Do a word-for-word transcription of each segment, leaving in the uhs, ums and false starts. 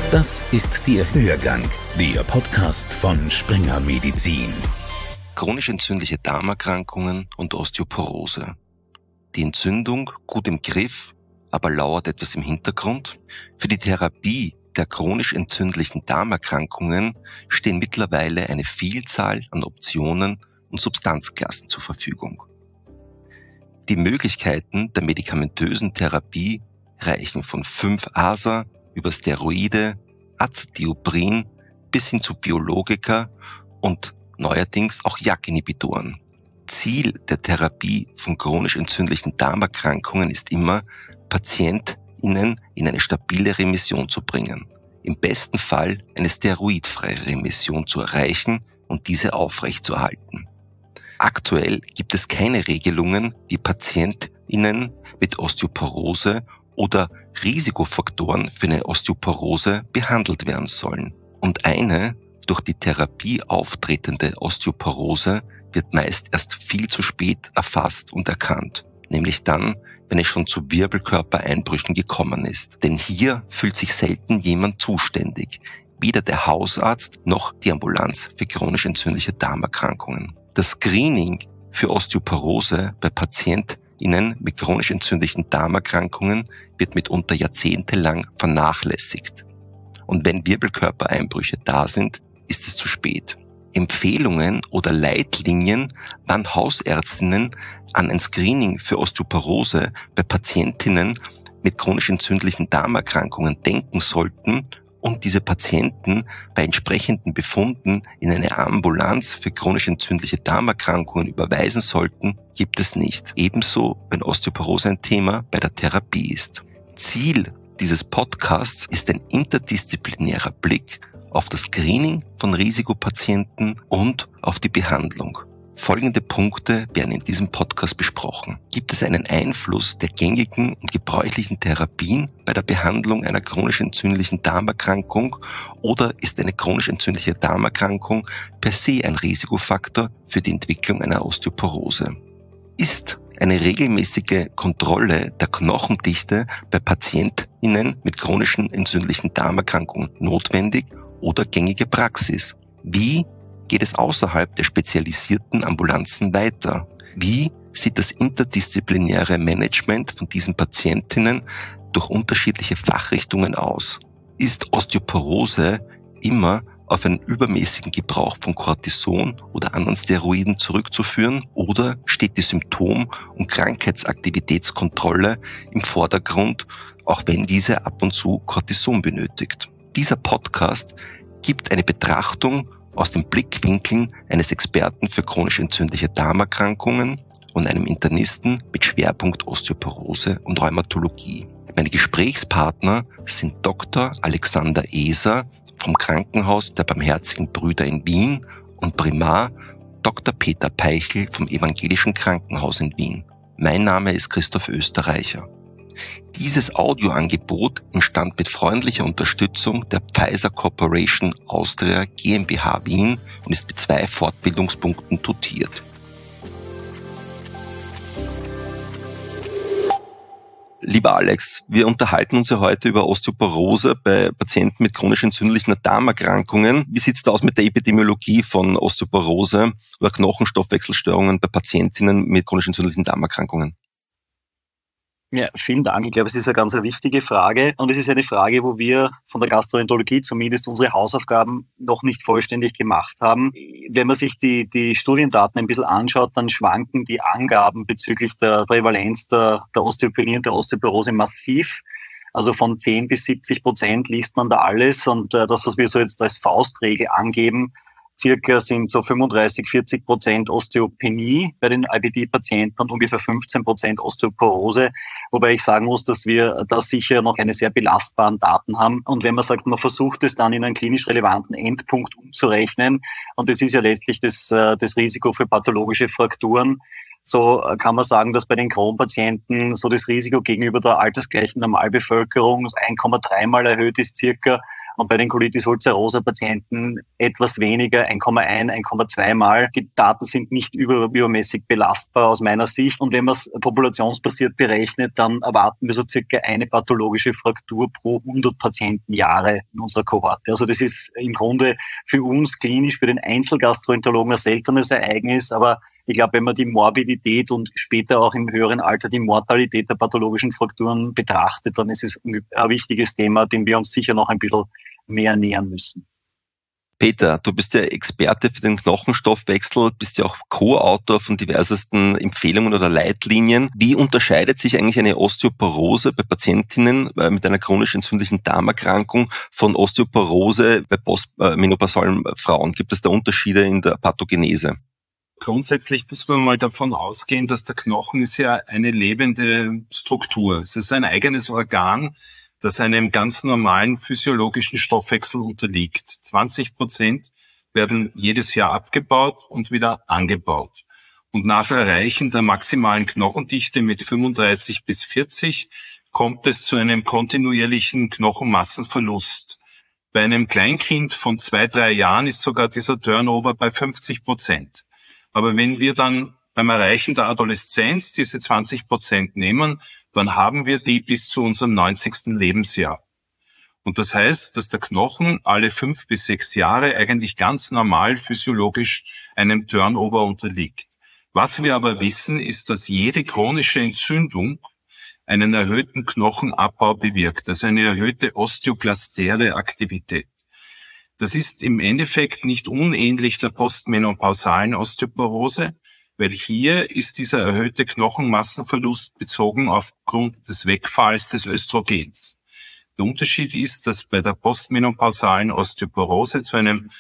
Das ist der Hörgang, der Podcast von Springer Medizin. Chronisch entzündliche Darmerkrankungen und Osteoporose. Die Entzündung gut im Griff, aber lauert etwas im Hintergrund. Für die Therapie der chronisch entzündlichen Darmerkrankungen stehen mittlerweile eine Vielzahl an Optionen und Substanzklassen zur Verfügung. Die Möglichkeiten der medikamentösen Therapie reichen von fünf A S A über Steroide, Azathioprin bis hin zu Biologika und neuerdings auch J A K-Inhibitoren. Ziel der Therapie von chronisch entzündlichen Darmerkrankungen ist immer, PatientInnen in eine stabile Remission zu bringen. Im besten Fall eine steroidfreie Remission zu erreichen und diese aufrechtzuerhalten. Aktuell gibt es keine Regelungen, wie PatientInnen mit Osteoporose oder Risikofaktoren für eine Osteoporose behandelt werden sollen. Und eine durch die Therapie auftretende Osteoporose wird meist erst viel zu spät erfasst und erkannt, nämlich dann, wenn es schon zu Wirbelkörpereinbrüchen gekommen ist. Denn hier fühlt sich selten jemand zuständig, weder der Hausarzt noch die Ambulanz für chronisch entzündliche Darmerkrankungen. Das Screening für Osteoporose bei PatientInnen mit chronisch entzündlichen Darmerkrankungen wird mitunter jahrzehntelang vernachlässigt. Und wenn Wirbelkörpereinbrüche da sind, ist es zu spät. Empfehlungen oder Leitlinien, wann Hausärztinnen an ein Screening für Osteoporose bei Patientinnen mit chronisch entzündlichen Darmerkrankungen denken sollten und diese Patienten bei entsprechenden Befunden in eine Ambulanz für chronisch entzündliche Darmerkrankungen überweisen sollten, gibt es nicht. Ebenso, wenn Osteoporose ein Thema bei der Therapie ist. Ziel dieses Podcasts ist ein interdisziplinärer Blick auf das Screening von Risikopatienten und auf die Behandlung. Folgende Punkte werden in diesem Podcast besprochen. Gibt es einen Einfluss der gängigen und gebräuchlichen Therapien bei der Behandlung einer chronisch entzündlichen Darmerkrankung oder ist eine chronisch entzündliche Darmerkrankung per se ein Risikofaktor für die Entwicklung einer Osteoporose? Ist eine regelmäßige Kontrolle der Knochendichte bei PatientInnen mit chronischen entzündlichen Darmerkrankungen notwendig oder gängige Praxis? Wie geht es außerhalb der spezialisierten Ambulanzen weiter? Wie sieht das interdisziplinäre Management von diesen Patientinnen durch unterschiedliche Fachrichtungen aus? Ist Osteoporose immer auf einen übermäßigen Gebrauch von Cortison oder anderen Steroiden zurückzuführen oder steht die Symptom- und Krankheitsaktivitätskontrolle im Vordergrund, auch wenn diese ab und zu Cortison benötigt? Dieser Podcast gibt eine Betrachtung aus den Blickwinkeln eines Experten für chronisch entzündliche Darmerkrankungen und einem Internisten mit Schwerpunkt Osteoporose und Rheumatologie. Meine Gesprächspartner sind Doktor Alexander Eser vom Krankenhaus der Barmherzigen Brüder in Wien und Primar Doktor Peter Peichel vom Evangelischen Krankenhaus in Wien. Mein Name ist Christoph Österreicher. Dieses Audioangebot entstand mit freundlicher Unterstützung der Pfizer Corporation Austria GmbH Wien und ist mit zwei Fortbildungspunkten dotiert. Lieber Alex, wir unterhalten uns ja heute über Osteoporose bei Patienten mit chronisch entzündlichen Darmerkrankungen. Wie sieht es da aus mit der Epidemiologie von Osteoporose oder Knochenstoffwechselstörungen bei Patientinnen mit chronisch entzündlichen Darmerkrankungen? Ja, vielen Dank. Ich glaube, es ist eine ganz wichtige Frage und es ist eine Frage, wo wir von der Gastroenterologie zumindest unsere Hausaufgaben noch nicht vollständig gemacht haben. Wenn man sich die, die Studiendaten ein bisschen anschaut, dann schwanken die Angaben bezüglich der Prävalenz der, der Osteopenie und der Osteoporose massiv. Also von zehn bis siebzig Prozent liest man da alles und äh, das, was wir so jetzt als Faustregel angeben, circa sind so fünfunddreißig, vierzig Prozent Osteopenie bei den I B D-Patienten und ungefähr fünfzehn Prozent Osteoporose, wobei ich sagen muss, dass wir da sicher noch keine sehr belastbaren Daten haben. Und wenn man sagt, man versucht es dann in einen klinisch relevanten Endpunkt umzurechnen, und das ist ja letztlich das, das Risiko für pathologische Frakturen, so kann man sagen, dass bei den Crohn-Patienten so das Risiko gegenüber der altersgleichen Normalbevölkerung eins Komma drei Mal erhöht ist circa. und bei den Colitis ulcerosa-Patienten etwas weniger, eins Komma eins, eins Komma zwei Mal. Die Daten sind nicht über, übermäßig belastbar aus meiner Sicht. Und wenn man es populationsbasiert berechnet, dann erwarten wir so circa eine pathologische Fraktur pro hundert Patientenjahre in unserer Kohorte. Also das ist im Grunde für uns klinisch, für den Einzelgastroenterologen ein seltenes Ereignis, aber ich glaube, wenn man die Morbidität und später auch im höheren Alter die Mortalität der pathologischen Frakturen betrachtet, dann ist es ein wichtiges Thema, dem wir uns sicher noch ein bisschen mehr nähern müssen. Peter, du bist ja Experte für den Knochenstoffwechsel, bist ja auch Co-Autor von diversesten Empfehlungen oder Leitlinien. Wie unterscheidet sich eigentlich eine Osteoporose bei Patientinnen mit einer chronisch entzündlichen Darmerkrankung von Osteoporose bei postmenopausalen Frauen? Gibt es da Unterschiede in der Pathogenese? Grundsätzlich müssen wir mal davon ausgehen, dass der Knochen ist ja eine lebende Struktur. Es ist ein eigenes Organ, das einem ganz normalen physiologischen Stoffwechsel unterliegt. zwanzig Prozent werden jedes Jahr abgebaut und wieder angebaut. Und nach Erreichen der maximalen Knochendichte mit fünfunddreißig bis vierzig kommt es zu einem kontinuierlichen Knochenmassenverlust. Bei einem Kleinkind von zwei, drei Jahren ist sogar dieser Turnover bei fünfzig Prozent. Aber wenn wir dann beim Erreichen der Adoleszenz diese zwanzig Prozent nehmen, dann haben wir die bis zu unserem neunzigsten Lebensjahr. Und das heißt, dass der Knochen alle fünf bis sechs Jahre eigentlich ganz normal physiologisch einem Turnover unterliegt. Was wir aber wissen, ist, dass jede chronische Entzündung einen erhöhten Knochenabbau bewirkt, also eine erhöhte osteoklastäre Aktivität. Das ist im Endeffekt nicht unähnlich der postmenopausalen Osteoporose, weil hier ist dieser erhöhte Knochenmassenverlust bezogen aufgrund des Wegfalls des Östrogens. Der Unterschied ist, dass bei der postmenopausalen Osteoporose zu einem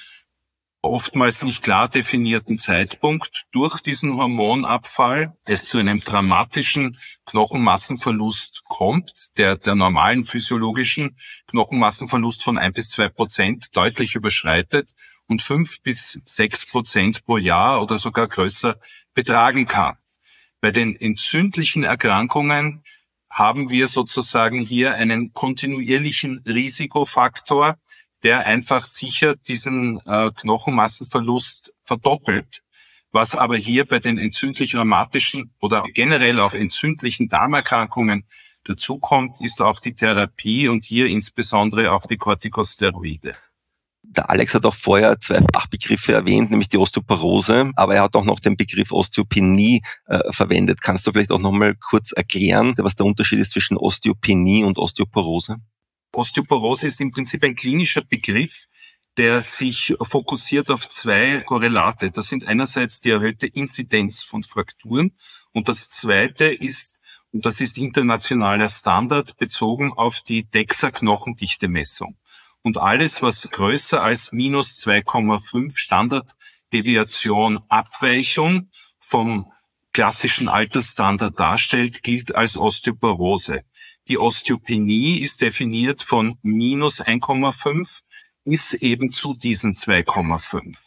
oftmals nicht klar definierten Zeitpunkt durch diesen Hormonabfall es zu einem dramatischen Knochenmassenverlust kommt, der der normalen physiologischen Knochenmassenverlust von ein bis zwei Prozent deutlich überschreitet und fünf bis sechs Prozent pro Jahr oder sogar größer betragen kann. Bei den entzündlichen Erkrankungen haben wir sozusagen hier einen kontinuierlichen Risikofaktor, der einfach sicher diesen äh, Knochenmassenverlust verdoppelt. Was aber hier bei den entzündlich-rheumatischen oder generell auch entzündlichen Darmerkrankungen dazukommt, ist auch die Therapie und hier insbesondere auch die Corticosteroide. Der Alex hat auch vorher zwei Fachbegriffe erwähnt, nämlich die Osteoporose, aber er hat auch noch den Begriff Osteopenie äh, verwendet. Kannst du vielleicht auch noch mal kurz erklären, was der Unterschied ist zwischen Osteopenie und Osteoporose? Osteoporose ist im Prinzip ein klinischer Begriff, der sich fokussiert auf zwei Korrelate. Das sind einerseits die erhöhte Inzidenz von Frakturen und das zweite ist, und das ist internationaler Standard, bezogen auf die DEXA-Knochendichte-Messung. Und alles, was größer als minus zwei Komma fünf Standarddeviation Abweichung vom klassischen Altersstandard darstellt, gilt als Osteoporose. Die Osteopenie ist definiert von minus eins Komma fünf bis eben zu diesen zwei Komma fünf.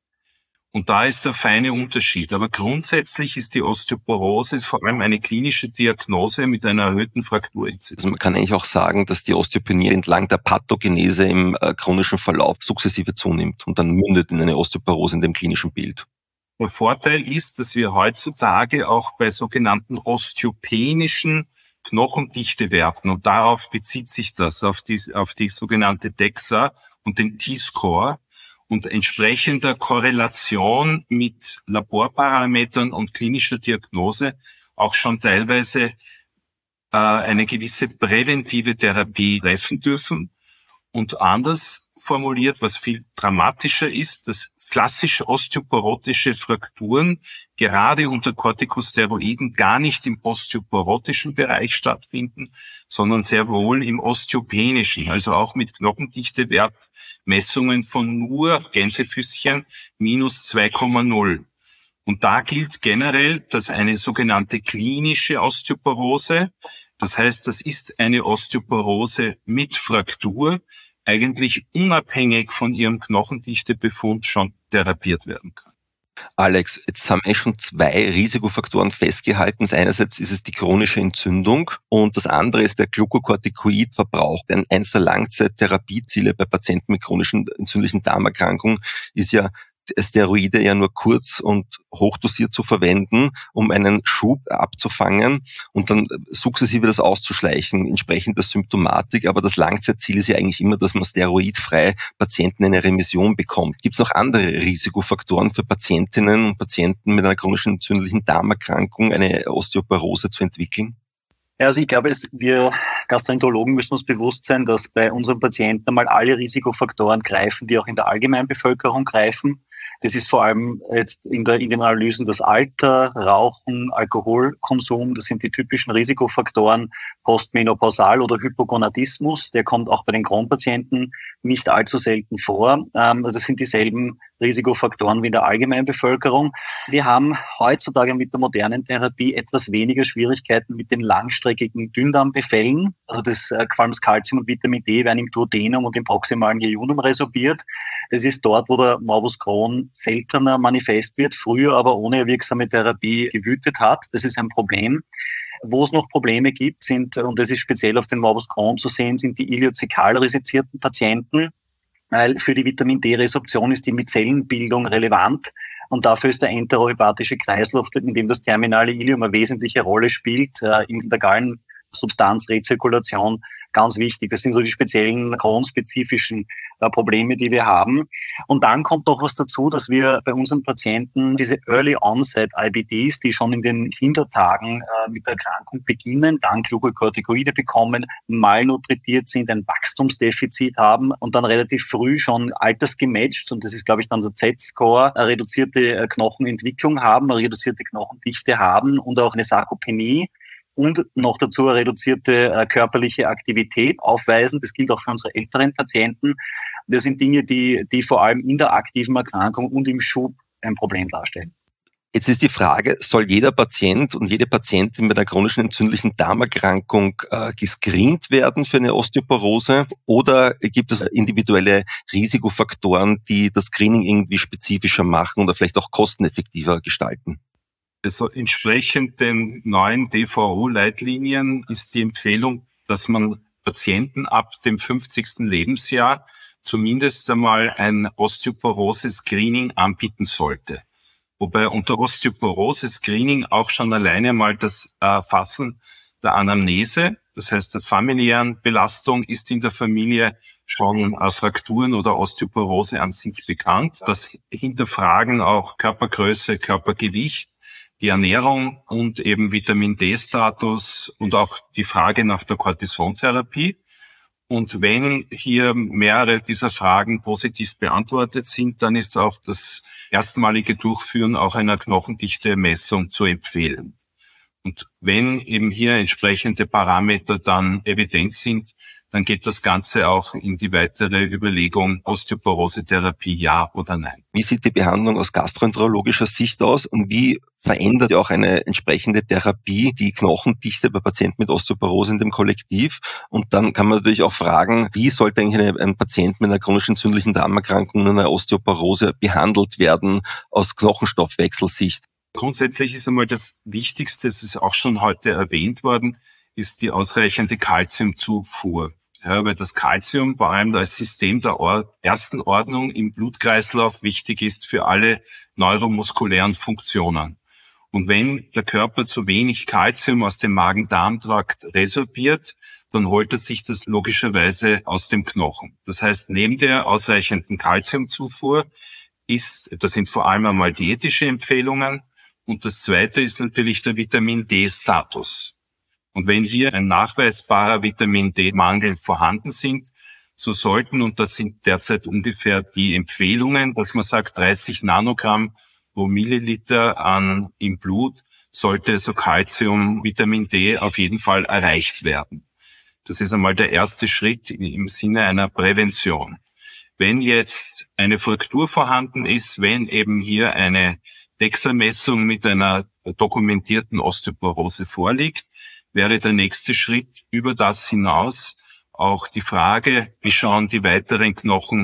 Und da ist der feine Unterschied. Aber grundsätzlich ist die Osteoporose vor allem eine klinische Diagnose mit einer erhöhten Frakturinzidenz. Also man kann eigentlich auch sagen, dass die Osteopenie entlang der Pathogenese im äh, chronischen Verlauf sukzessive zunimmt und dann mündet in eine Osteoporose in dem klinischen Bild. Der Vorteil ist, dass wir heutzutage auch bei sogenannten osteopenischen Knochendichtewerten, und darauf bezieht sich das, auf die, auf die sogenannte DEXA und den T-Score, und entsprechender Korrelation mit Laborparametern und klinischer Diagnose auch schon teilweise äh, eine gewisse präventive Therapie treffen dürfen. Und anders formuliert, was viel dramatischer ist, dass klassische osteoporotische Frakturen gerade unter Corticosteroiden gar nicht im osteoporotischen Bereich stattfinden, sondern sehr wohl im osteopenischen, also auch mit Knochendichtewert-Messungen von nur Gänsefüßchen minus zwei Komma null. Und da gilt generell, dass eine sogenannte klinische Osteoporose, das heißt, das ist eine Osteoporose mit Fraktur, eigentlich unabhängig von ihrem Knochendichtebefund schon therapiert werden kann. Alex, jetzt haben wir schon zwei Risikofaktoren festgehalten. Einerseits ist es die chronische Entzündung und das andere ist der Glucocorticoid-Verbrauch. Denn eins der Langzeittherapieziele bei Patienten mit chronischen entzündlichen Darmerkrankungen ist ja, Steroide ja nur kurz und hochdosiert zu verwenden, um einen Schub abzufangen und dann sukzessive das auszuschleichen, entsprechend der Symptomatik. Aber das Langzeitziel ist ja eigentlich immer, dass man steroidfrei Patienten in eine Remission bekommt. Gibt es noch andere Risikofaktoren für Patientinnen und Patienten mit einer chronischen entzündlichen Darmerkrankung, eine Osteoporose zu entwickeln? Ja, also ich glaube, es, wir Gastroenterologen müssen uns bewusst sein, dass bei unseren Patienten einmal alle Risikofaktoren greifen, die auch in der Allgemeinbevölkerung greifen. Das ist vor allem jetzt in, der, in den Analysen das Alter, Rauchen, Alkoholkonsum. Das sind die typischen Risikofaktoren postmenopausal oder Hypogonadismus. Der kommt auch bei den Crohn-Patienten nicht allzu selten vor. Das sind dieselben Risikofaktoren wie in der Allgemeinbevölkerung. Wir haben heutzutage mit der modernen Therapie etwas weniger Schwierigkeiten mit den langstreckigen Dünndarmbefällen. Also das, vor allem das Calcium und Vitamin D werden im Duodenum und im proximalen Jejunum resorbiert. Das ist dort, wo der Morbus Crohn seltener manifest wird, früher aber ohne wirksame Therapie gewütet hat. Das ist ein Problem. Wo es noch Probleme gibt, sind, und das ist speziell auf den Morbus Crohn zu sehen, sind die ileozäkal resizierten Patienten, weil für die Vitamin-D-Resorption ist die Mizellenbildung relevant. Und dafür ist der enterohepatische Kreislauf, in dem das terminale Ileum eine wesentliche Rolle spielt, in der Gallensubstanzrezirkulation ganz wichtig. Das sind so die speziellen Crohn-spezifischen äh, Probleme, die wir haben. Und dann kommt noch was dazu, dass wir bei unseren Patienten diese Early Onset I B Ds, die schon in den Hintertagen äh, mit der Erkrankung beginnen, dann Glucocorticoide bekommen, malnutritiert sind, ein Wachstumsdefizit haben und dann relativ früh schon altersgematcht, und das ist, glaube ich, dann der Z-Score, eine reduzierte äh, Knochenentwicklung haben, eine reduzierte Knochendichte haben und auch eine Sarkopenie und noch dazu eine reduzierte äh, körperliche Aktivität aufweisen. Das gilt auch für unsere älteren Patienten. Das sind Dinge, die, die vor allem in der aktiven Erkrankung und im Schub ein Problem darstellen. Jetzt ist die Frage, soll jeder Patient und jede Patientin mit einer chronischen entzündlichen Darmerkrankung äh, gescreent werden für eine Osteoporose, oder gibt es individuelle Risikofaktoren, die das Screening irgendwie spezifischer machen oder vielleicht auch kosteneffektiver gestalten? Also entsprechend den neuen D V O-Leitlinien ist die Empfehlung, dass man Patienten ab dem fünfzigsten Lebensjahr zumindest einmal ein Osteoporose-Screening anbieten sollte. Wobei unter Osteoporose-Screening auch schon alleine mal das Erfassen der Anamnese, das heißt der familiären Belastung, ist in der Familie schon Frakturen oder Osteoporose an sich bekannt. Das Hinterfragen auch Körpergröße, Körpergewicht, die Ernährung und eben Vitamin-D-Status und auch die Frage nach der Cortisontherapie. Und wenn hier mehrere dieser Fragen positiv beantwortet sind, dann ist auch das erstmalige Durchführen auch einer Knochendichte-Messung zu empfehlen. Und wenn eben hier entsprechende Parameter dann evident sind, dann geht das Ganze auch in die weitere Überlegung, Osteoporose-Therapie ja oder nein. Wie sieht die Behandlung aus gastroenterologischer Sicht aus und wie verändert auch eine entsprechende Therapie die Knochendichte bei Patienten mit Osteoporose in dem Kollektiv? Und dann kann man natürlich auch fragen, wie sollte eigentlich eine, ein Patient mit einer chronisch entzündlichen Darmerkrankung und einer Osteoporose behandelt werden aus Knochenstoffwechselsicht? Grundsätzlich ist einmal das Wichtigste, es ist auch schon heute erwähnt worden, ist die ausreichende Calciumzufuhr. Ja, weil das Calcium vor allem als System der Or- ersten Ordnung im Blutkreislauf wichtig ist für alle neuromuskulären Funktionen. Und wenn der Körper zu wenig Calcium aus dem Magen-Darm-Trakt resorbiert, dann holt er sich das logischerweise aus dem Knochen. Das heißt, neben der ausreichenden Calciumzufuhr ist, das sind vor allem einmal diätische Empfehlungen, und das zweite ist natürlich der Vitamin-D-Status. Und wenn hier ein nachweisbarer Vitamin-D-Mangel vorhanden sind, so sollten, und das sind derzeit ungefähr die Empfehlungen, dass man sagt, dreißig Nanogramm pro Milliliter an im Blut sollte so Calcium, Vitamin D auf jeden Fall erreicht werden. Das ist einmal der erste Schritt im Sinne einer Prävention. Wenn jetzt eine Fraktur vorhanden ist, wenn eben hier eine DEXA-Messung mit einer dokumentierten Osteoporose vorliegt, wäre der nächste Schritt über das hinaus auch die Frage, wie schauen die weiteren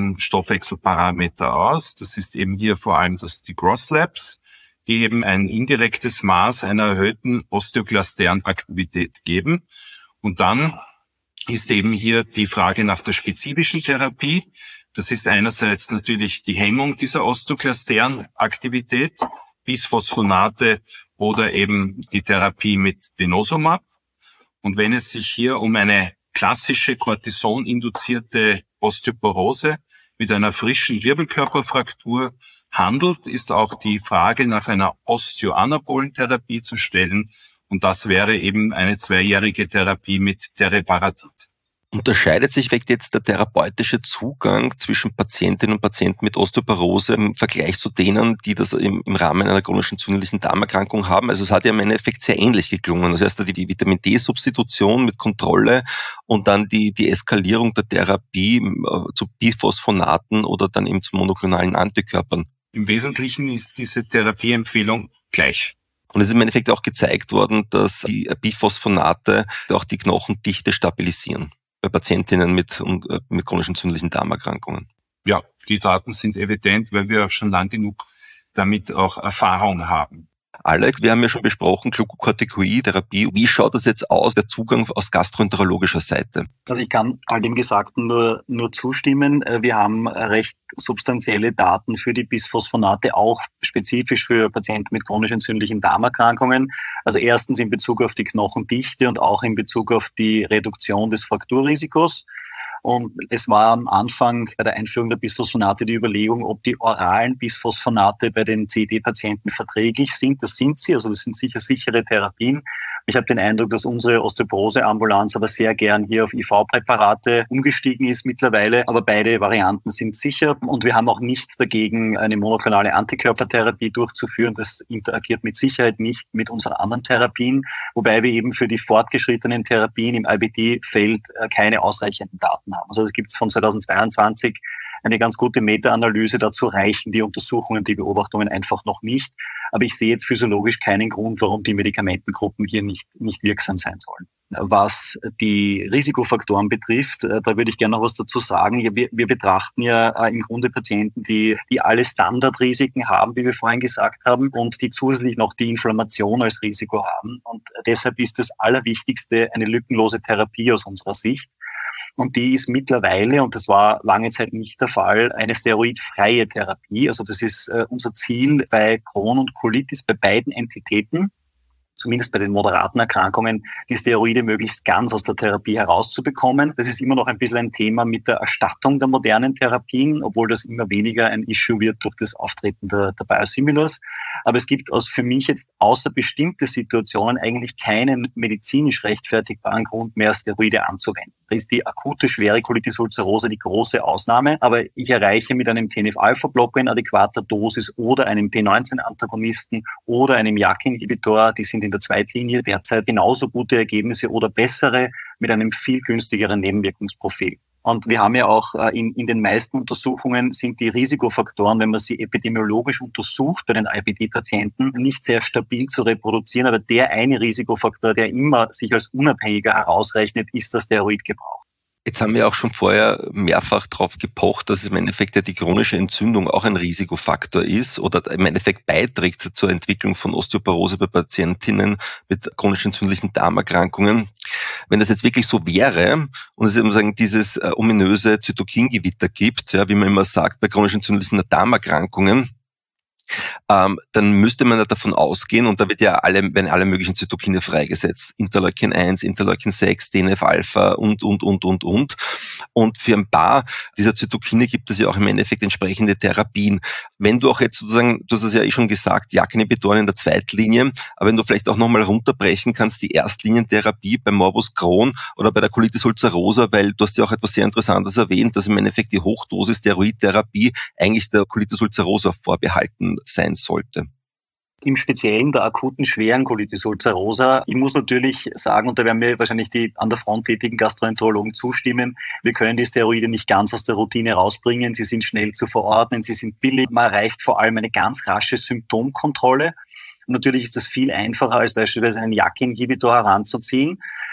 Knochenstoffwechselparameter aus. Das ist eben hier vor allem das, die Gross Labs, die eben ein indirektes Maß einer erhöhten osteoklasteren Aktivität geben. Und dann ist eben hier die Frage nach der spezifischen Therapie. Das ist einerseits natürlich die Hemmung dieser osteoklasteren Aktivität, Bisphosphonate oder eben die Therapie mit Denosumab. Und wenn es sich hier um eine klassische Cortison-induzierte Osteoporose mit einer frischen Wirbelkörperfraktur handelt, ist auch die Frage nach einer Osteoanabolentherapie zu stellen. Und das wäre eben eine zweijährige Therapie mit Teriparatid. Unterscheidet sich vielleicht jetzt der therapeutische Zugang zwischen Patientinnen und Patienten mit Osteoporose im Vergleich zu denen, die das im, im Rahmen einer chronischen entzündlichen Darmerkrankung haben? Also es hat ja im Endeffekt sehr ähnlich geklungen. Das heißt, die, die Vitamin-D-Substitution mit Kontrolle und dann die, die Eskalierung der Therapie äh, zu Biphosphonaten oder dann eben zu monoklonalen Antikörpern. Im Wesentlichen ist diese Therapieempfehlung gleich. Und es ist im Endeffekt auch gezeigt worden, dass die Biphosphonate auch die Knochendichte stabilisieren bei Patientinnen mit, mit chronisch entzündlichen Darmerkrankungen. Ja, die Daten sind evident, weil wir schon lang genug damit auch Erfahrung haben. Alex, wir haben ja schon besprochen, Glucocorticoid-Therapie. Wie schaut das jetzt aus, der Zugang aus gastroenterologischer Seite? Also ich kann all dem Gesagten nur, nur zustimmen. Wir haben recht substanzielle Daten für die Bisphosphonate, auch spezifisch für Patienten mit chronisch entzündlichen Darmerkrankungen. Also erstens in Bezug auf die Knochendichte und auch in Bezug auf die Reduktion des Frakturrisikos. Und es war am Anfang bei der Einführung der Bisphosphonate die Überlegung, ob die oralen Bisphosphonate bei den C E D-Patienten verträglich sind. Das sind sie, also das sind sicher sichere Therapien. Ich habe den Eindruck, dass unsere Osteoporose-Ambulanz aber sehr gern hier auf I V-Präparate umgestiegen ist mittlerweile. Aber beide Varianten sind sicher und wir haben auch nichts dagegen, eine monoklonale Antikörpertherapie durchzuführen. Das interagiert mit Sicherheit nicht mit unseren anderen Therapien, wobei wir eben für die fortgeschrittenen Therapien im I B D-Feld keine ausreichenden Daten haben. Also es gibt von zweitausendzweiundzwanzig eine ganz gute Meta-Analyse, dazu reichen die Untersuchungen, die Beobachtungen einfach noch nicht. Aber ich sehe jetzt physiologisch keinen Grund, warum die Medikamentengruppen hier nicht, nicht wirksam sein sollen. Was die Risikofaktoren betrifft, da würde ich gerne noch was dazu sagen. Wir, wir betrachten ja im Grunde Patienten, die, die alle Standardrisiken haben, wie wir vorhin gesagt haben, und die zusätzlich noch die Inflammation als Risiko haben. Und deshalb ist das Allerwichtigste eine lückenlose Therapie aus unserer Sicht. Und die ist mittlerweile, und das war lange Zeit nicht der Fall, eine steroidfreie Therapie. Also das ist äh, unser Ziel bei Crohn und Colitis, bei beiden Entitäten, zumindest bei den moderaten Erkrankungen, die Steroide möglichst ganz aus der Therapie herauszubekommen. Das ist immer noch ein bisschen ein Thema mit der Erstattung der modernen Therapien, obwohl das immer weniger ein Issue wird durch das Auftreten der, der Biosimilars. Aber es gibt aus für mich jetzt außer bestimmte Situationen eigentlich keinen medizinisch rechtfertigbaren Grund mehr, Steroide anzuwenden. Da ist die akute schwere Colitis ulcerosa die große Ausnahme. Aber ich erreiche mit einem T N F-Alpha-Blocker in adäquater Dosis oder einem P neunzehn Antagonisten oder einem J A K-Inhibitor, die sind in der Zweitlinie derzeit genauso gute Ergebnisse oder bessere mit einem viel günstigeren Nebenwirkungsprofil. Und wir haben ja auch in, in den meisten Untersuchungen sind die Risikofaktoren, wenn man sie epidemiologisch untersucht bei den I B D-Patienten, nicht sehr stabil zu reproduzieren. Aber der eine Risikofaktor, der immer sich als unabhängiger herausrechnet, ist der Steroidgebrauch. Jetzt haben wir auch schon vorher mehrfach darauf gepocht, dass im Endeffekt ja die chronische Entzündung auch ein Risikofaktor ist oder im Endeffekt beiträgt zur Entwicklung von Osteoporose bei Patientinnen mit chronisch entzündlichen Darmerkrankungen. Wenn das jetzt wirklich so wäre und es eben sagen, dieses äh, ominöse Zytokingewitter gibt, ja, wie man immer sagt, bei chronisch entzündlichen Darmerkrankungen, Ähm, dann müsste man ja davon ausgehen, und da wird ja alle, werden alle möglichen Zytokine freigesetzt. Interleukin eins, Interleukin sechs, T N F-Alpha und, und, und, und, und. Und für ein paar dieser Zytokine gibt es ja auch im Endeffekt entsprechende Therapien. Wenn du auch jetzt sozusagen, du hast es ja eh schon gesagt, J A K-Inhibitoren in der Zweitlinie, aber wenn du vielleicht auch nochmal runterbrechen kannst, die Erstlinientherapie bei Morbus Crohn oder bei der Colitis ulcerosa, weil du hast ja auch etwas sehr Interessantes erwähnt, dass im Endeffekt die Hochdosis-Steroidtherapie eigentlich der Colitis ulcerosa vorbehalten sein sollte. Im Speziellen der akuten schweren Colitis ulcerosa. Ich muss natürlich sagen, und da werden mir wahrscheinlich die an der Front tätigen Gastroenterologen zustimmen, wir können die Steroide nicht ganz aus der Routine rausbringen. Sie sind schnell zu verordnen, sie sind billig. Man erreicht vor allem eine ganz rasche Symptomkontrolle. Und natürlich ist das viel einfacher, als beispielsweise einen J A K-Inhibitor heranzuziehen.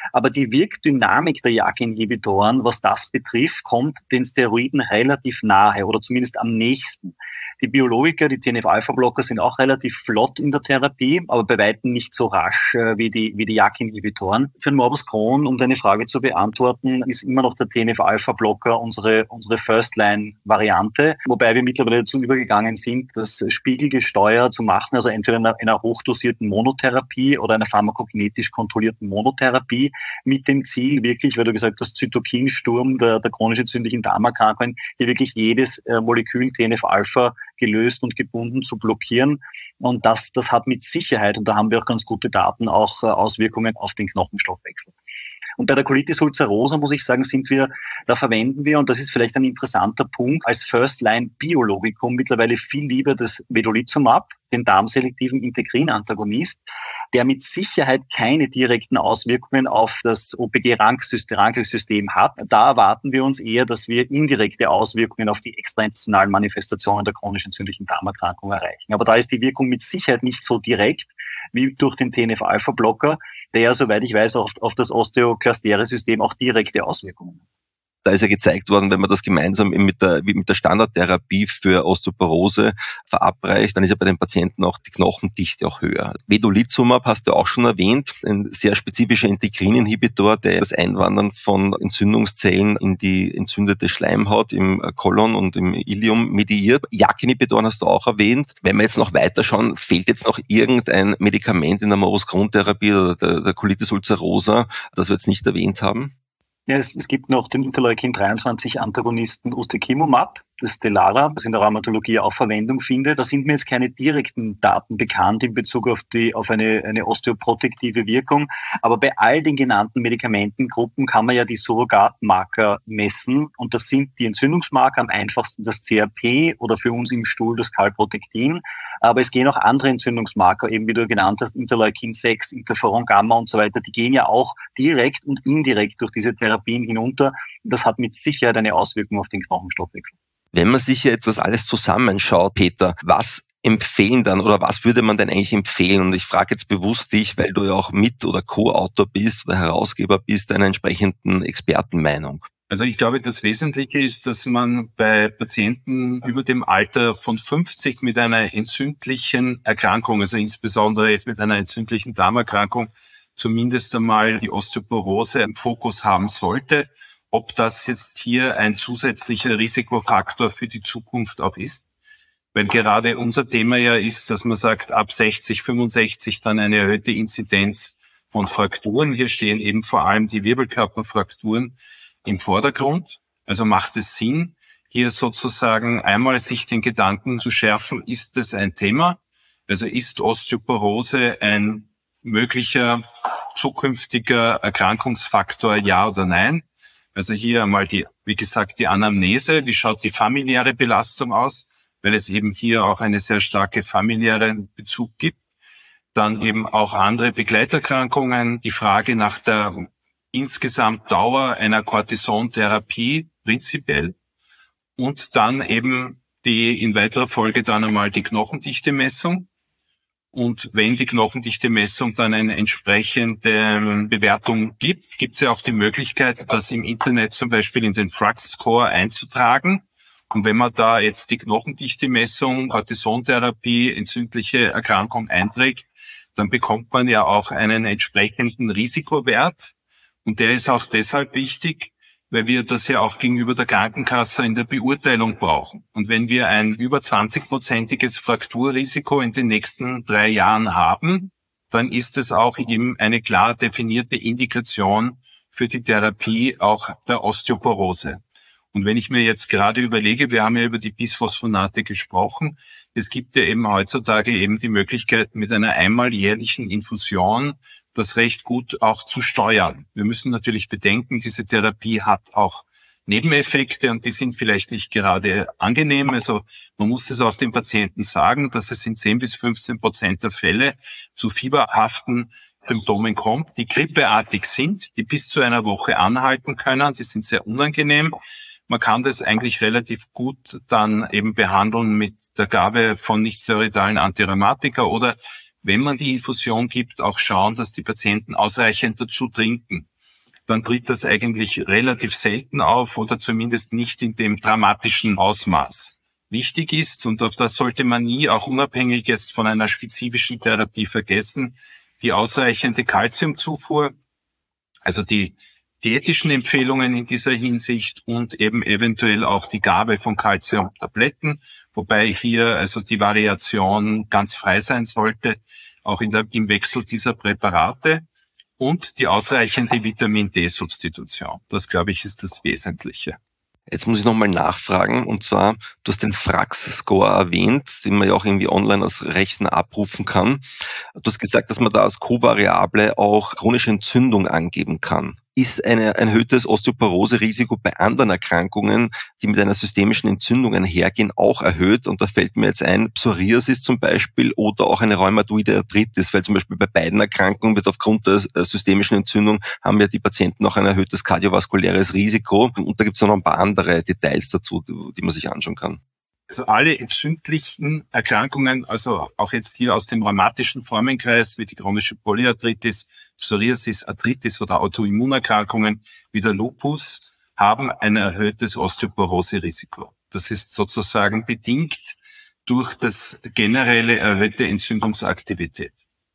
Aber die Wirkdynamik der J A K-Inhibitoren, was das betrifft, kommt den Steroiden relativ nahe oder zumindest am nächsten. Die Biologiker, die T N F-Alpha-Blocker sind auch relativ flott in der Therapie, aber bei weitem nicht so rasch äh, wie die wie die J A K-Inhibitoren. Für den Morbus Crohn, um deine Frage zu beantworten, ist immer noch der T N F-Alpha-Blocker unsere unsere First-Line-Variante, wobei wir mittlerweile dazu übergegangen sind, das spiegelgesteuert zu machen, also entweder in einer, in einer hochdosierten Monotherapie oder einer pharmakokinetisch kontrollierten Monotherapie mit dem Ziel, wirklich, weil du gesagt hast, Zytokinsturm der, der chronisch entzündlichen Darmerkrankungen, hier wirklich jedes äh, Molekül T N F-Alpha gelöst und gebunden zu blockieren. Und das, das hat mit Sicherheit, und da haben wir auch ganz gute Daten, auch äh, Auswirkungen auf den Knochenstoffwechsel. Und bei der Colitis ulcerosa, muss ich sagen, sind wir, da verwenden wir, und das ist vielleicht ein interessanter Punkt, als First-Line-Biologikum mittlerweile viel lieber das Vedolizumab, den darmselektiven Integrin-Antagonist, der mit Sicherheit keine direkten Auswirkungen auf das O P G-Rankelsystem hat. Da erwarten wir uns eher, dass wir indirekte Auswirkungen auf die extraintestinalen Manifestationen der chronisch entzündlichen Darmerkrankung erreichen. Aber da ist die Wirkung mit Sicherheit nicht so direkt wie durch den T N F-Alpha-Blocker, der ja, soweit ich weiß, auf, auf das Osteoklastere-System auch direkte Auswirkungen hat. Da ist ja gezeigt worden, wenn man das gemeinsam mit der, mit der Standardtherapie für Osteoporose verabreicht, dann ist ja bei den Patienten auch die Knochendichte auch höher. Vedolizumab hast du auch schon erwähnt, ein sehr spezifischer Integrin-Inhibitor, der das Einwandern von Entzündungszellen in die entzündete Schleimhaut im Kolon und im Ilium mediiert. J A K-Inhibitoren hast du auch erwähnt. Wenn wir jetzt noch weiter schauen, fehlt jetzt noch irgendein Medikament in der Morbus Crohn-Therapie oder der, der Colitis ulcerosa, das wir jetzt nicht erwähnt haben? Ja, es, es gibt noch den Interleukin dreiundzwanzig Antagonisten Ustekinumab, das Stelara, das in der Rheumatologie auch Verwendung findet. Da sind mir jetzt keine direkten Daten bekannt in Bezug auf die auf eine, eine osteoprotektive Wirkung. Aber bei all den genannten Medikamentengruppen kann man ja die Surrogatmarker messen. Und das sind die Entzündungsmarker, am einfachsten das C R P oder für uns im Stuhl das Calprotectin. Aber es gehen auch andere Entzündungsmarker, eben wie du genannt hast, Interleukin sechs, Interferon Gamma und so weiter. Die gehen ja auch direkt und indirekt durch diese Therapien hinunter. Das hat mit Sicherheit eine Auswirkung auf den Knochenstoffwechsel. Wenn man sich jetzt das alles zusammenschaut, Peter, was empfehlen dann oder was würde man denn eigentlich empfehlen? Und ich frage jetzt bewusst dich, weil du ja auch Mit- oder Co-Autor bist oder Herausgeber bist einer entsprechenden Expertenmeinung. Also ich glaube, das Wesentliche ist, dass man bei Patienten über dem Alter von fünfzig mit einer entzündlichen Erkrankung, also insbesondere jetzt mit einer entzündlichen Darmerkrankung, zumindest einmal die Osteoporose im Fokus haben sollte. Ob das jetzt hier ein zusätzlicher Risikofaktor für die Zukunft auch ist. Weil gerade unser Thema ja ist, dass man sagt, ab sechzig, fünfundsechzig dann eine erhöhte Inzidenz von Frakturen. Hier stehen eben vor allem die Wirbelkörperfrakturen im Vordergrund. Also macht es Sinn, hier sozusagen einmal sich den Gedanken zu schärfen, ist das ein Thema? Also ist Osteoporose ein möglicher zukünftiger Erkrankungsfaktor, ja oder nein? Also hier einmal die, wie gesagt, die Anamnese. Wie schaut die familiäre Belastung aus? Weil es eben hier auch eine sehr starke familiäre Bezug gibt. Dann eben auch andere Begleiterkrankungen. Die Frage nach der insgesamt Dauer einer Cortisontherapie prinzipiell. Und dann eben die, in weiterer Folge dann einmal die Knochendichte-Messung. Und wenn die Knochendichte-Messung dann eine entsprechende Bewertung gibt, gibt es ja auch die Möglichkeit, das im Internet zum Beispiel in den Frux-Score einzutragen. Und wenn man da jetzt die Knochendichte-Messung, Cortisontherapie, entzündliche Erkrankung einträgt, dann bekommt man ja auch einen entsprechenden Risikowert. Und der ist auch deshalb wichtig, weil wir das ja auch gegenüber der Krankenkasse in der Beurteilung brauchen. Und wenn wir ein über zwanzig-prozentiges Frakturrisiko in den nächsten drei Jahren haben, dann ist es auch eben eine klar definierte Indikation für die Therapie auch der Osteoporose. Und wenn ich mir jetzt gerade überlege, wir haben ja über die Bisphosphonate gesprochen, es gibt ja eben heutzutage eben die Möglichkeit, mit einer einmal jährlichen Infusion das recht gut auch zu steuern. Wir müssen natürlich bedenken, diese Therapie hat auch Nebeneffekte und die sind vielleicht nicht gerade angenehm. Also man muss es auch den Patienten sagen, dass es in zehn bis fünfzehn Prozent der Fälle zu fieberhaften Symptomen kommt, die grippeartig sind, die bis zu einer Woche anhalten können. Die sind sehr unangenehm. Man kann das eigentlich relativ gut dann eben behandeln mit der Gabe von nichtsteroidalen Antirheumatika oder wenn man die Infusion gibt, auch schauen, dass die Patienten ausreichend dazu trinken. dann tritt das eigentlich relativ selten auf oder zumindest nicht in dem dramatischen Ausmaß. Wichtig ist, und auf das sollte man nie, auch unabhängig jetzt von einer spezifischen Therapie vergessen, die ausreichende Kalziumzufuhr, also die diätischen Empfehlungen in dieser Hinsicht und eben eventuell auch die Gabe von Kalziumtabletten, wobei hier also die Variation ganz frei sein sollte, auch in der, im Wechsel dieser Präparate und die ausreichende Vitamin-D-Substitution. Das, glaube ich, ist das Wesentliche. Jetzt muss ich nochmal nachfragen, und zwar, du hast den Frax-Score erwähnt, den man ja auch irgendwie online als Rechner abrufen kann. Du hast gesagt, dass man da als Kovariable auch chronische Entzündung angeben kann. Ist ein erhöhtes Osteoporose-Risiko bei anderen Erkrankungen, die mit einer systemischen Entzündung einhergehen, auch erhöht? Und da fällt mir jetzt ein, Psoriasis zum Beispiel oder auch eine rheumatoide Arthritis, weil zum Beispiel bei beiden Erkrankungen wird aufgrund der systemischen Entzündung haben ja die Patienten auch ein erhöhtes kardiovaskuläres Risiko. Und da gibt es noch ein paar andere Details dazu, die man sich anschauen kann. Also alle entzündlichen Erkrankungen, also auch jetzt hier aus dem rheumatischen Formenkreis wie die chronische Polyarthritis, Psoriasis, Arthritis oder Autoimmunerkrankungen wie der Lupus, haben ein erhöhtes Osteoporose-Risiko. Das ist sozusagen bedingt durch das generelle erhöhte Entzündungsaktivität.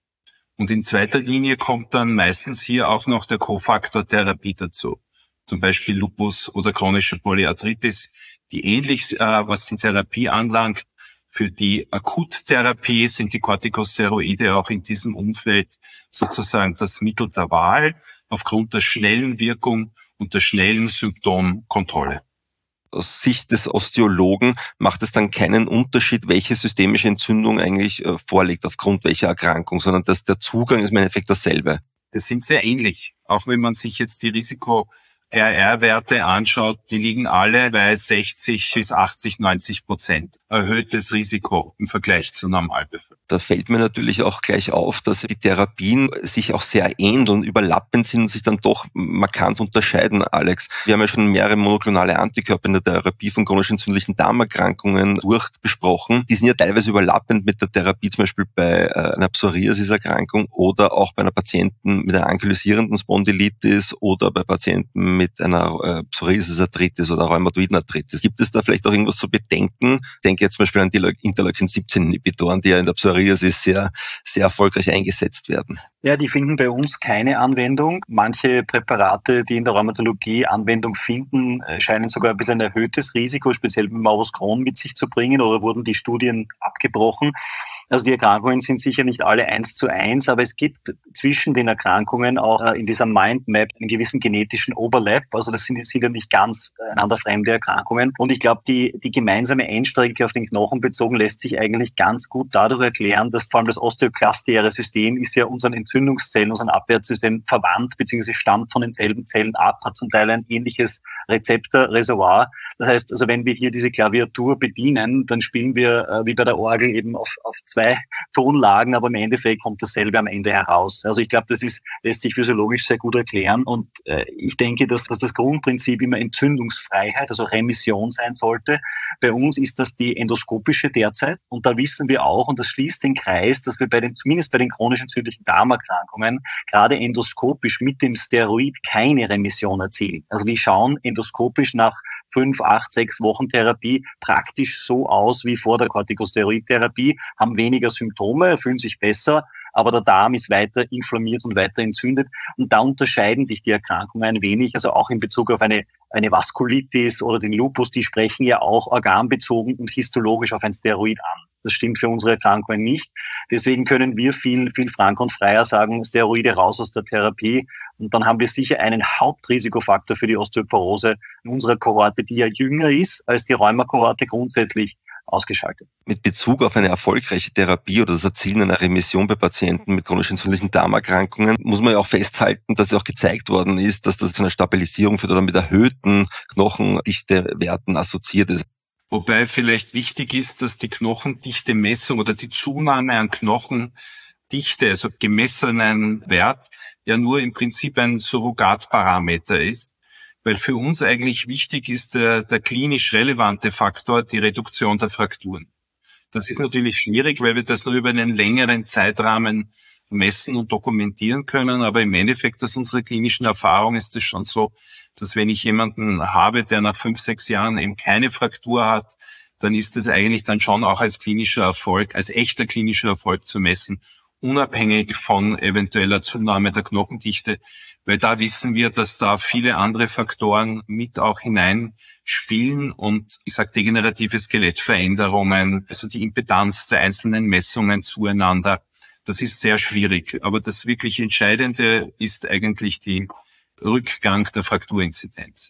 Und in zweiter Linie kommt dann meistens hier auch noch der Kofaktor Therapie dazu. Zum Beispiel Lupus oder chronische Polyarthritis, die ähnlich, äh, was die Therapie anlangt. Für die Akuttherapie sind die Corticosteroide auch in diesem Umfeld sozusagen das Mittel der Wahl aufgrund der schnellen Wirkung und der schnellen Symptomkontrolle. Aus Sicht des Osteologen macht es dann keinen Unterschied, welche systemische Entzündung eigentlich äh, vorliegt, aufgrund welcher Erkrankung, sondern dass der Zugang ist im Endeffekt dasselbe. Das sind sehr ähnlich, auch wenn man sich jetzt die Risiko R R-Werte anschaut, die liegen alle bei sechzig bis achtzig, neunzig Prozent erhöhtes Risiko im Vergleich zur Normalbevölkerung. Da fällt mir natürlich auch gleich auf, dass die Therapien sich auch sehr ähneln, überlappend sind und sich dann doch markant unterscheiden, Alex. Wir haben ja schon mehrere monoklonale Antikörper in der Therapie von chronisch entzündlichen Darmerkrankungen durchbesprochen. Die sind ja teilweise überlappend mit der Therapie, zum Beispiel bei einer Psoriasis-Erkrankung oder auch bei einer Patienten mit einer ankylosierenden Spondylitis oder bei Patienten mit einer äh, Psoriasis-Arthritis oder rheumatoiden Arthritis. Gibt es da vielleicht auch irgendwas zu bedenken? Ich denke jetzt zum Beispiel an die Interleukin siebzehn Inhibitoren, die ja in der Psoriasis sehr, sehr erfolgreich eingesetzt werden. Ja, die finden bei uns keine Anwendung. Manche Präparate, die in der Rheumatologie Anwendung finden, scheinen sogar ein bisschen ein erhöhtes Risiko, speziell mit Morbus Crohn, mit sich zu bringen, oder wurden die Studien abgebrochen. Also die Erkrankungen sind sicher nicht alle eins zu eins, aber es gibt zwischen den Erkrankungen auch in dieser Mindmap einen gewissen genetischen Overlap. Also das sind, sind ja nicht ganz einander fremde Erkrankungen. Und ich glaube, die, die gemeinsame Endstrecke auf den Knochen bezogen lässt sich eigentlich ganz gut dadurch erklären, dass vor allem das osteoklastiäre System ist ja unseren Entzündungszellen, unseren Abwehrsystem verwandt, beziehungsweise stammt von denselben Zellen ab, hat zum Teil ein ähnliches Rezeptorreservoir. Das heißt, also wenn wir hier diese Klaviatur bedienen, dann spielen wir äh, wie bei der Orgel eben auf, auf zwei Tonlagen, aber im Endeffekt kommt dasselbe am Ende heraus. Also ich glaube, das ist, lässt sich physiologisch sehr gut erklären, und äh, ich denke, dass, dass das Grundprinzip immer Entzündungsfreiheit, also Remission sein sollte. Bei uns ist das die endoskopische derzeit, und da wissen wir auch, und das schließt den Kreis, dass wir bei den, zumindest bei den chronisch entzündlichen Darmerkrankungen, gerade endoskopisch mit dem Steroid keine Remission erzielen. Also die schauen endoskopisch nach fünf, acht, sechs Wochen Therapie praktisch so aus wie vor der Corticosteroidtherapie, haben weniger Symptome, fühlen sich besser, aber der Darm ist weiter inflammiert und weiter entzündet. Und da unterscheiden sich die Erkrankungen ein wenig, also auch in Bezug auf eine, eine Vaskulitis oder den Lupus, die sprechen ja auch organbezogen und histologisch auf ein Steroid an. Das stimmt für unsere Erkrankungen nicht. Deswegen können wir viel, viel frank und freier sagen, Steroide raus aus der Therapie. Und dann haben wir sicher einen Hauptrisikofaktor für die Osteoporose in unserer Kohorte, die ja jünger ist als die Rheuma-Kohorte, grundsätzlich ausgeschaltet. Mit Bezug auf eine erfolgreiche Therapie oder das Erzielen einer Remission bei Patienten mit chronisch entzündlichen Darmerkrankungen muss man ja auch festhalten, dass ja auch gezeigt worden ist, dass das zu einer Stabilisierung führt oder mit erhöhten Knochendichtewerten assoziiert ist. Wobei vielleicht wichtig ist, dass die Knochendichte-Messung oder die Zunahme an Knochendichte, also gemessenen Wert, ja nur im Prinzip ein Surrogatparameter ist, weil für uns eigentlich wichtig ist der, der klinisch relevante Faktor, die Reduktion der Frakturen. Das ist natürlich schwierig, weil wir das nur über einen längeren Zeitrahmen messen und dokumentieren können, aber im Endeffekt, aus unserer klinischen Erfahrung ist es schon so, dass wenn ich jemanden habe, der nach fünf, sechs Jahren eben keine Fraktur hat, dann ist es eigentlich dann schon auch als klinischer Erfolg, als echter klinischer Erfolg zu messen, unabhängig von eventueller Zunahme der Knochendichte, weil da wissen wir, dass da viele andere Faktoren mit auch hineinspielen und ich sage degenerative Skelettveränderungen, also die Impedanz der einzelnen Messungen zueinander, das ist sehr schwierig. Aber das wirklich Entscheidende ist eigentlich die Rückgang der Frakturinzidenz.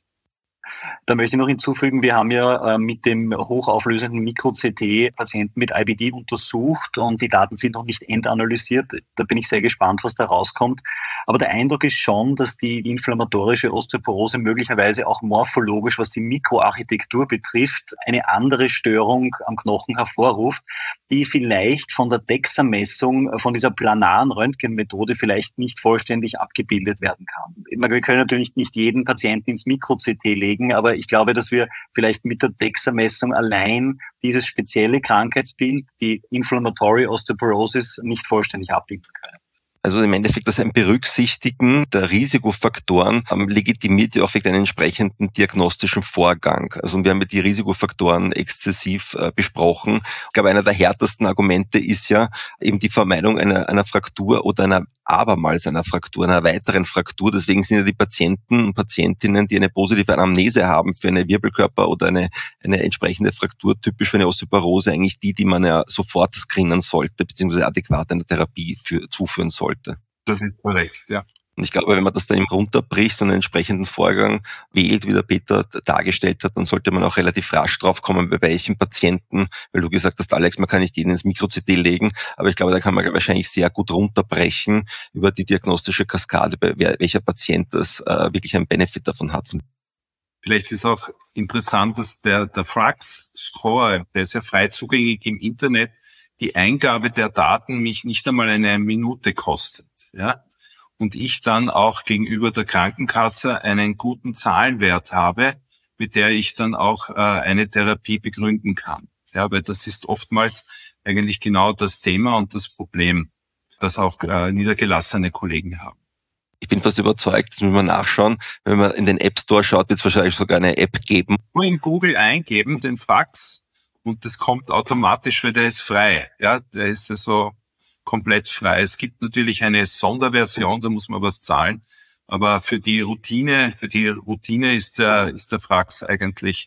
Da möchte ich noch hinzufügen, wir haben ja äh, mit dem hochauflösenden Mikro-C T Patienten mit I B D untersucht und die Daten sind noch nicht endanalysiert. Da bin ich sehr gespannt, was da rauskommt. Aber der Eindruck ist schon, dass die inflammatorische Osteoporose möglicherweise auch morphologisch, was die Mikroarchitektur betrifft, eine andere Störung am Knochen hervorruft, die vielleicht von der DEXA-Messung, von dieser planaren Röntgenmethode vielleicht nicht vollständig abgebildet werden kann. Wir können natürlich nicht jeden Patienten ins Mikro-C T legen, aber ich glaube, dass wir vielleicht mit der DEXA-Messung allein dieses spezielle Krankheitsbild, die Inflammatory Osteoporosis, nicht vollständig abbilden können. Also im Endeffekt das ein Berücksichtigen der Risikofaktoren ähm, legitimiert ja auch einen entsprechenden diagnostischen Vorgang. Also wir haben ja die Risikofaktoren exzessiv äh, besprochen. Ich glaube, einer der härtesten Argumente ist ja eben die Vermeidung einer, einer Fraktur oder einer abermals einer Fraktur, einer weiteren Fraktur. Deswegen sind ja die Patienten und Patientinnen, die eine positive Anamnese haben für eine Wirbelkörper oder eine, eine entsprechende Fraktur, typisch für eine Osteoporose, eigentlich die, die man ja sofort screenen sollte, beziehungsweise adäquat eine Therapie für, zuführen sollte. Das ist korrekt, ja. Und ich glaube, wenn man das dann eben runterbricht und einen entsprechenden Vorgang wählt, wie der Peter dargestellt hat, dann sollte man auch relativ rasch drauf kommen, bei welchen Patienten, weil du gesagt hast, Alex, man kann nicht jeden ins Mikro-C T legen, aber ich glaube, da kann man wahrscheinlich sehr gut runterbrechen über die diagnostische Kaskade, bei welcher Patient das äh, wirklich einen Benefit davon hat. Vielleicht ist auch interessant, dass der, der Frax-Score, der ist ja frei zugänglich im Internet, die Eingabe der Daten mich nicht einmal eine Minute kostet, ja, und ich dann auch gegenüber der Krankenkasse einen guten Zahlenwert habe, mit der ich dann auch äh, eine Therapie begründen kann. Ja, weil das ist oftmals eigentlich genau das Thema und das Problem, das auch äh, niedergelassene Kollegen haben. Ich bin fast überzeugt, das müssen wir nachschauen. Wenn man in den App Store schaut, wird es wahrscheinlich sogar eine App geben. Nur in Google eingeben, den Frax, und das kommt automatisch, weil der ist frei. Ja, der ist also komplett frei. Es gibt natürlich eine Sonderversion, da muss man was zahlen. Aber für die Routine, für die Routine ist der, ist der Frax eigentlich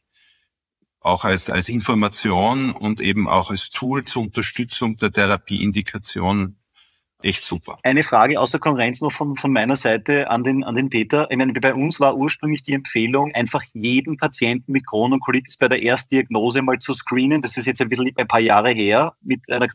auch als, als Information und eben auch als Tool zur Unterstützung der Therapieindikation echt super. Eine Frage außer Konkurrenz noch von, von meiner Seite an den, an den Peter. Ich meine, bei uns war ursprünglich die Empfehlung, einfach jeden Patienten mit Crohn und Colitis bei der Erstdiagnose mal zu screenen. Das ist jetzt ein bisschen ein paar Jahre her mit einer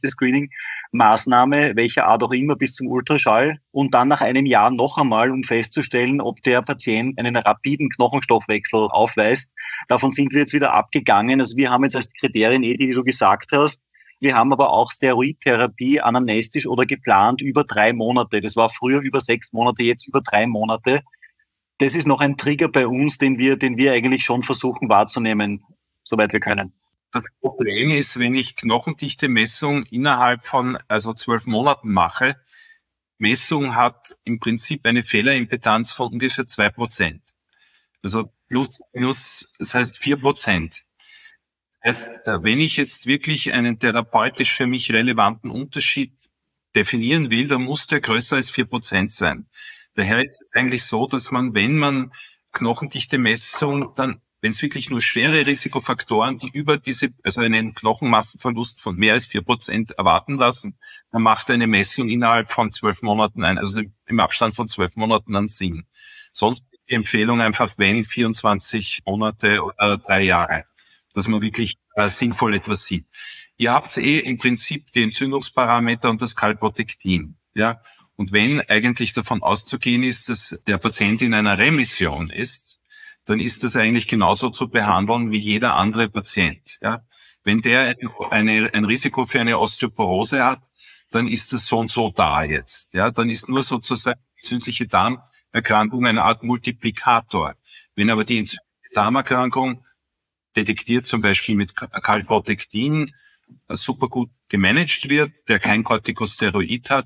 Knochendichte-Screening-Maßnahme, welcher Art auch immer, bis zum Ultraschall. Und dann nach einem Jahr noch einmal, um festzustellen, ob der Patient einen rapiden Knochenstoffwechsel aufweist. Davon sind wir jetzt wieder abgegangen. Also wir haben jetzt als Kriterien, eh, die du gesagt hast, wir haben aber auch Steroidtherapie anamnestisch oder geplant über drei Monate. Das war früher über sechs Monate, jetzt über drei Monate. Das ist noch ein Trigger bei uns, den wir, den wir eigentlich schon versuchen wahrzunehmen, soweit wir können. Das Problem ist, wenn ich Knochendichte-Messung innerhalb von also zwölf Monaten mache, Messung hat im Prinzip eine Fehlerimpedanz von ungefähr zwei Prozent. Also plus, minus, das heißt vier Prozent. Das heißt, wenn ich jetzt wirklich einen therapeutisch für mich relevanten Unterschied definieren will, dann muss der größer als vier Prozent sein. Daher ist es eigentlich so, dass man, wenn man Knochendichte-Messung, dann, wenn es wirklich nur schwere Risikofaktoren, die über diese, also einen Knochenmassenverlust von mehr als vier Prozent erwarten lassen, dann macht eine Messung innerhalb von zwölf Monaten ein, also im Abstand von zwölf Monaten an Sinn. Sonst ist die Empfehlung einfach, wenn vierundzwanzig Monate oder drei Jahre, dass man wirklich äh, sinnvoll etwas sieht. Ihr habt eh im Prinzip die Entzündungsparameter und das Calprotectin, ja. Und wenn eigentlich davon auszugehen ist, dass der Patient in einer Remission ist, dann ist das eigentlich genauso zu behandeln wie jeder andere Patient, ja. Wenn der eine, ein Risiko für eine Osteoporose hat, dann ist das so und so da jetzt, ja. Dann ist nur sozusagen entzündliche Darmerkrankung eine Art Multiplikator. Wenn aber die entzündliche Darmerkrankung detektiert zum Beispiel mit Calprotectin super gut gemanagt wird, der kein Corticosteroid hat,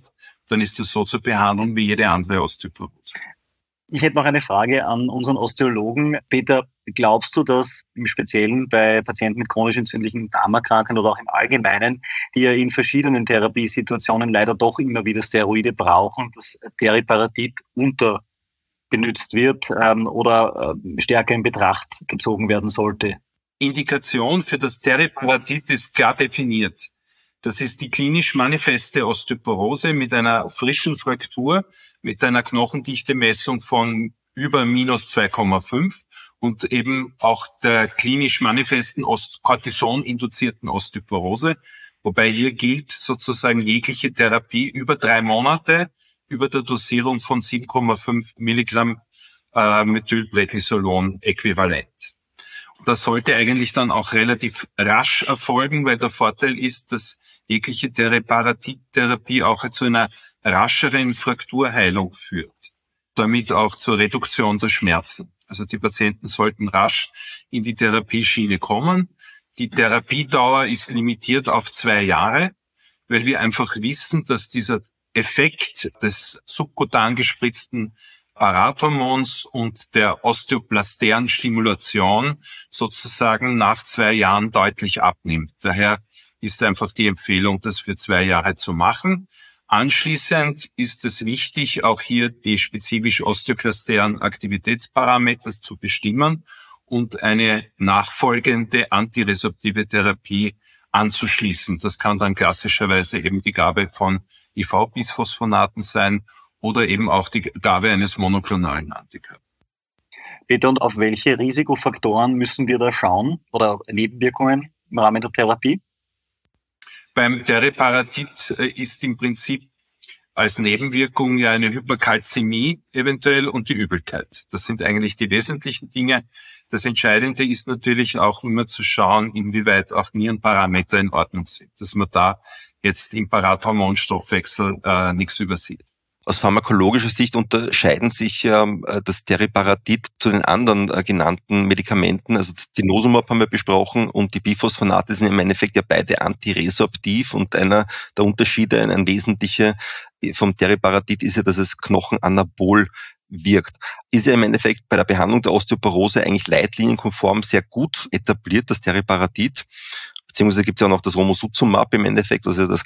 dann ist das so zu behandeln wie jede andere Osteoporose. Ich hätte noch eine Frage an unseren Osteologen. Peter, glaubst du, dass im Speziellen bei Patienten mit chronisch entzündlichen Darmerkrankungen oder auch im Allgemeinen, die ja in verschiedenen Therapiesituationen leider doch immer wieder Steroide brauchen, dass Teriparatid unterbenutzt wird ähm, oder äh, stärker in Betracht gezogen werden sollte? Indikation für das Teriparatid ist klar definiert. Das ist die klinisch manifeste Osteoporose mit einer frischen Fraktur, mit einer Knochendichte-Messung von über minus zwei Komma fünf und eben auch der klinisch manifesten Ost- Cortison-induzierten Osteoporose, wobei hier gilt sozusagen jegliche Therapie über drei Monate über der Dosierung von sieben Komma fünf Milligramm äh, Methylprednisolon äquivalent. Das sollte eigentlich dann auch relativ rasch erfolgen, weil der Vorteil ist, dass jegliche Teriparatid-Therapie auch zu einer rascheren Frakturheilung führt, damit auch zur Reduktion der Schmerzen. Also die Patienten sollten rasch in die Therapieschiene kommen. Die Therapiedauer ist limitiert auf zwei Jahre, weil wir einfach wissen, dass dieser Effekt des subkutan gespritzten Parathormons und der osteoblasteren Stimulation sozusagen nach zwei Jahren deutlich abnimmt. Daher ist einfach die Empfehlung, das für zwei Jahre zu machen. Anschließend ist es wichtig, auch hier die spezifisch osteoklasteren Aktivitätsparameter zu bestimmen und eine nachfolgende antiresorptive Therapie anzuschließen. Das kann dann klassischerweise eben die Gabe von I V-Bisphosphonaten sein oder eben auch die Gabe eines monoklonalen Antikörpers. Peter, und auf welche Risikofaktoren müssen wir da schauen oder Nebenwirkungen im Rahmen der Therapie? Beim Teriparatid ist im Prinzip als Nebenwirkung ja eine Hyperkalzämie eventuell und die Übelkeit. Das sind eigentlich die wesentlichen Dinge. Das Entscheidende ist natürlich auch immer zu schauen, inwieweit auch Nierenparameter in Ordnung sind, dass man da jetzt im Parathormonstoffwechsel äh, nichts übersieht. Aus pharmakologischer Sicht unterscheiden sich ähm, das Teriparatid zu den anderen äh, genannten Medikamenten. Also das Denosumab haben wir besprochen und die Biphosphonate sind im Endeffekt ja beide antiresorptiv und einer der Unterschiede, ein, ein wesentlicher vom Teriparatid ist ja, dass es knochenanabol wirkt. Ist ja im Endeffekt bei der Behandlung der Osteoporose eigentlich leitlinienkonform sehr gut etabliert, das Teriparatid. Beziehungsweise gibt es ja auch noch das Romosozumab im Endeffekt, was ja das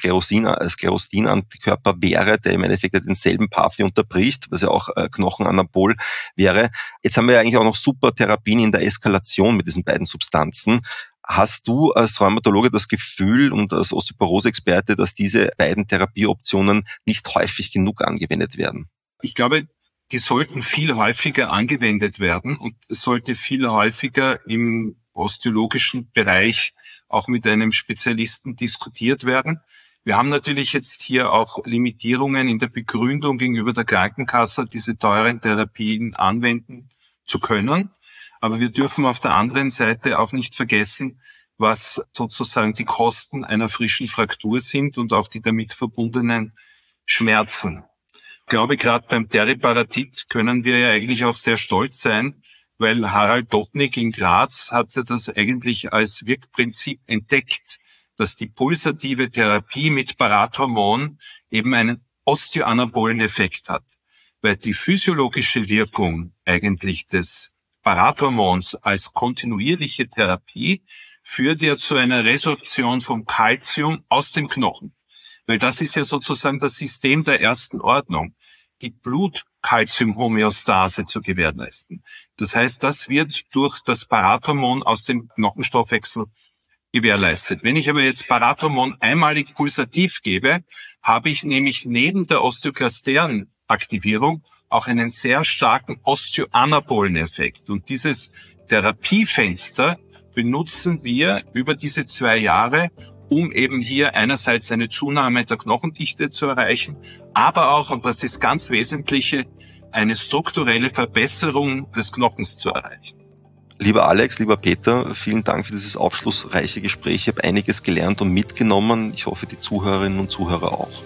Sklerosin-Antikörper wäre, der im Endeffekt ja denselben Pathway unterbricht, was ja auch äh, Knochenanabol wäre. Jetzt haben wir ja eigentlich auch noch super Therapien in der Eskalation mit diesen beiden Substanzen. Hast du als Rheumatologe das Gefühl und als Osteoporose-Experte, dass diese beiden Therapieoptionen nicht häufig genug angewendet werden? Ich glaube, die sollten viel häufiger angewendet werden und es sollte viel häufiger im osteologischen Bereich auch mit einem Spezialisten diskutiert werden. Wir haben natürlich jetzt hier auch Limitierungen in der Begründung gegenüber der Krankenkasse, diese teuren Therapien anwenden zu können. Aber wir dürfen auf der anderen Seite auch nicht vergessen, was sozusagen die Kosten einer frischen Fraktur sind und auch die damit verbundenen Schmerzen. Ich glaube, gerade beim Teriparatid können wir ja eigentlich auch sehr stolz sein, weil Harald Dopnik in Graz hat ja das eigentlich als Wirkprinzip entdeckt, dass die pulsative Therapie mit Parathormon eben einen osteoanabolen Effekt hat. Weil die physiologische Wirkung eigentlich des Parathormons als kontinuierliche Therapie führt ja zu einer Resorption vom Calcium aus dem Knochen. Weil das ist ja sozusagen das System der ersten Ordnung, die Blut-Calcium-Homöostase zu gewährleisten. Das heißt, das wird durch das Parathormon aus dem Knochenstoffwechsel gewährleistet. Wenn ich aber jetzt Parathormon einmalig pulsativ gebe, habe ich nämlich neben der osteoklasteren Aktivierung auch einen sehr starken osteoanabolen Effekt. Und dieses Therapiefenster benutzen wir über diese zwei Jahre, um eben hier einerseits eine Zunahme der Knochendichte zu erreichen, aber auch, und das ist ganz Wesentliche, eine strukturelle Verbesserung des Knochens zu erreichen. Lieber Alex, lieber Peter, vielen Dank für dieses aufschlussreiche Gespräch. Ich habe einiges gelernt und mitgenommen. Ich hoffe, die Zuhörerinnen und Zuhörer auch.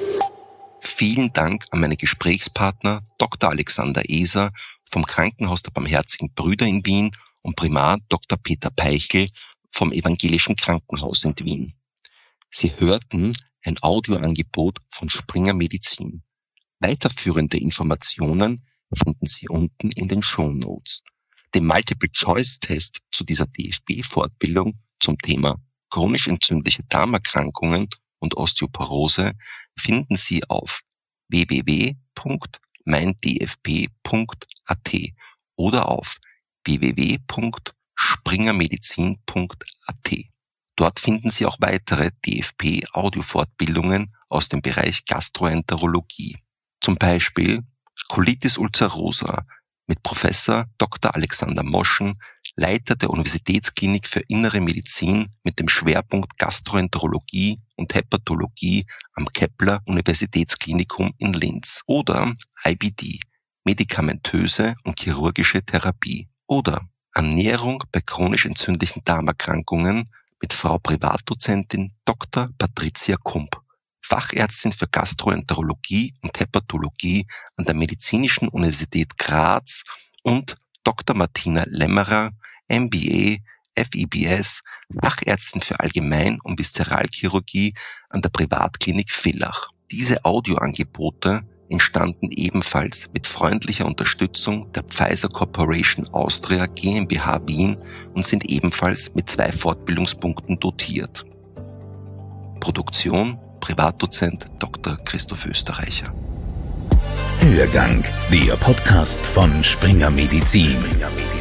Vielen Dank an meine Gesprächspartner Doktor Alexander Eser vom Krankenhaus der Barmherzigen Brüder in Wien und Primar Doktor Peter Peichel vom Evangelischen Krankenhaus in Wien. Sie hörten ein Audioangebot von Springer Medizin. Weiterführende Informationen finden Sie unten in den Shownotes. Den Multiple-Choice-Test zu dieser D F B-Fortbildung zum Thema chronisch entzündliche Darmerkrankungen und Osteoporose finden Sie auf w w w punkt mein d f p punkt a t oder auf w w w punkt springermedizin punkt a t. Dort finden Sie auch weitere D F P-Audiofortbildungen aus dem Bereich Gastroenterologie. Zum Beispiel Colitis ulcerosa mit Professor Doktor Alexander Moschen, Leiter der Universitätsklinik für Innere Medizin mit dem Schwerpunkt Gastroenterologie und Hepatologie am Kepler Universitätsklinikum in Linz. Oder I B D, medikamentöse und chirurgische Therapie. Oder Ernährung bei chronisch entzündlichen Darmerkrankungen mit Frau Privatdozentin Doktor Patricia Kump, Fachärztin für Gastroenterologie und Hepatologie an der Medizinischen Universität Graz, und Doktor Martina Lämmerer, M B A, F I B S, Fachärztin für Allgemein- und Viszeralchirurgie an der Privatklinik Villach. Diese Audioangebote entstanden ebenfalls mit freundlicher Unterstützung der Pfizer Corporation Austria GmbH Wien und sind ebenfalls mit zwei Fortbildungspunkten dotiert. Produktion Privatdozent Doktor Christoph Österreicher. Hörgang, der Podcast von Springer Medizin.